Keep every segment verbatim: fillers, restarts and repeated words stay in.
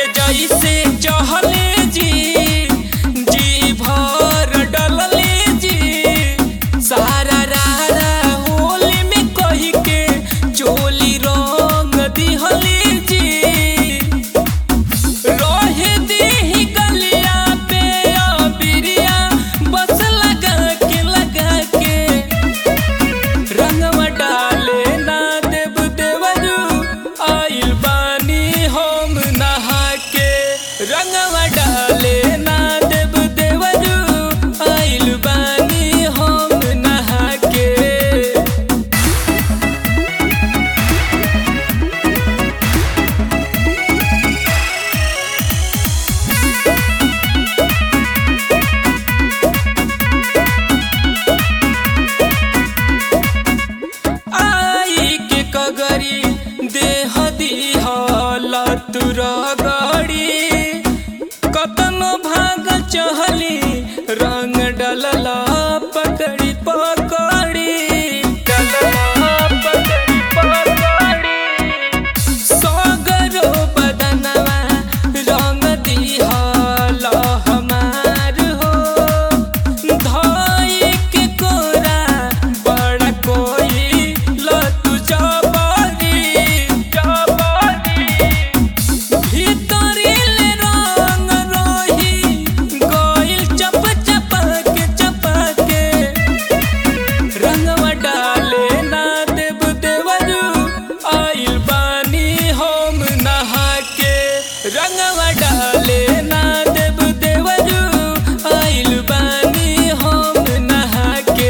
जैसे चहले जी जी भर डलले जी सारा रारा होली में कही के चोली रंग दिहले जी रोहे दी गलिया पे बिरिया बस लगा के लगा के रंगवा डाले ना देव देवरू आइल बानी हम नहा के रंगवा डाले ना देव देवरू आइल बानी हम नहा के। आई के कगरी देह दिहल तुरा गड़ी कतनो भाग चहली रंग डलला पकड़ी पकड़ी डलला पकड़ी पकड़ी सगरो बदनवा रंग दिहल हमार हो धोई के कोरा बड़ा कोई लतु जबरी जबरी भीतरिल रंग रोही गइल चप चपके चपके रंगवा डाले ना देव देवरू आइल बानी हम नहा के रंगवा डाले ना देव देवरू आइल बानी हम नहा के।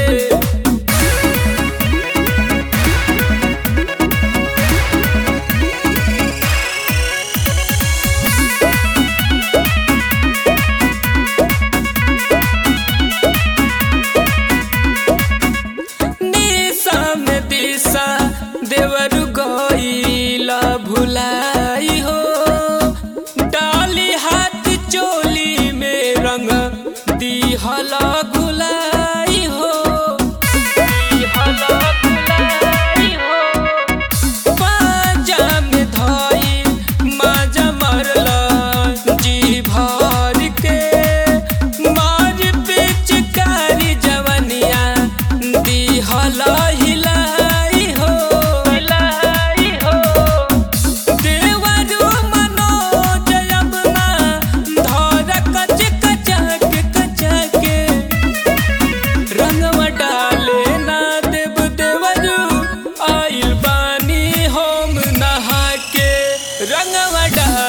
निशा में दिशा देवरु गइला भुलाई हो डाली हाथ चोली में रंग दिहला गुलाई हो दिहला गुलाई हो पाजा में धई माजा मरला जी भर के मार पिचकारी जवनिया दिहला हिलाई हो हिलाई हो देवरू मनोज अपना धर कच कचक कचक रंगवा डाले ना देव देवरू आइल बानी हम नहा के रंगवा डाले